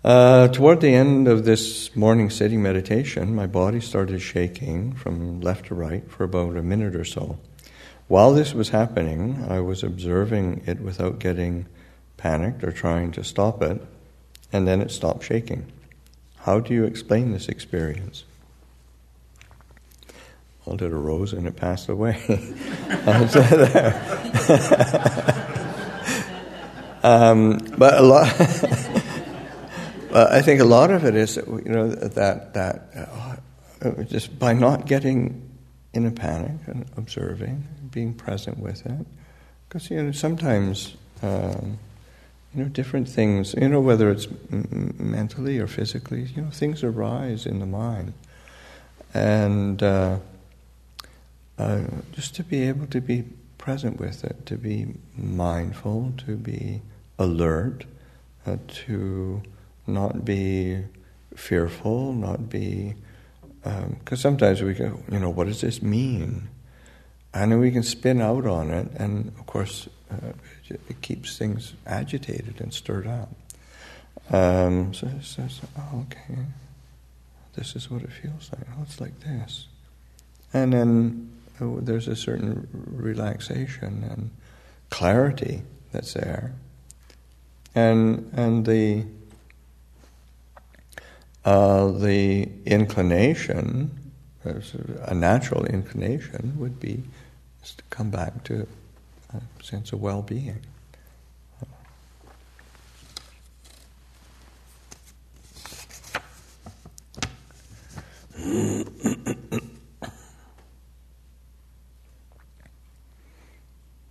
Toward the end of this morning sitting meditation, my body started shaking from left to right for about a minute or so. While this was happening, I was observing it without getting panicked or trying to stop it, and then it stopped shaking. How do you explain this experience? Well, it arose and it passed away. But a lot, I think a lot of it is, that just by not getting in a panic and observing, being present with it, because sometimes different things, whether it's mentally or physically, things arise in the mind, and just to be able to be present with it, to be mindful, to be alert, to not be fearful, not be... Because sometimes we go, what does this mean? And then we can spin out on it, and of course it keeps things agitated and stirred up. So it says, okay, this is what it feels like. Oh, it's like this. And then there's a certain relaxation and clarity that's there. And the inclination, a natural inclination, would be just to come back to a sense of well-being.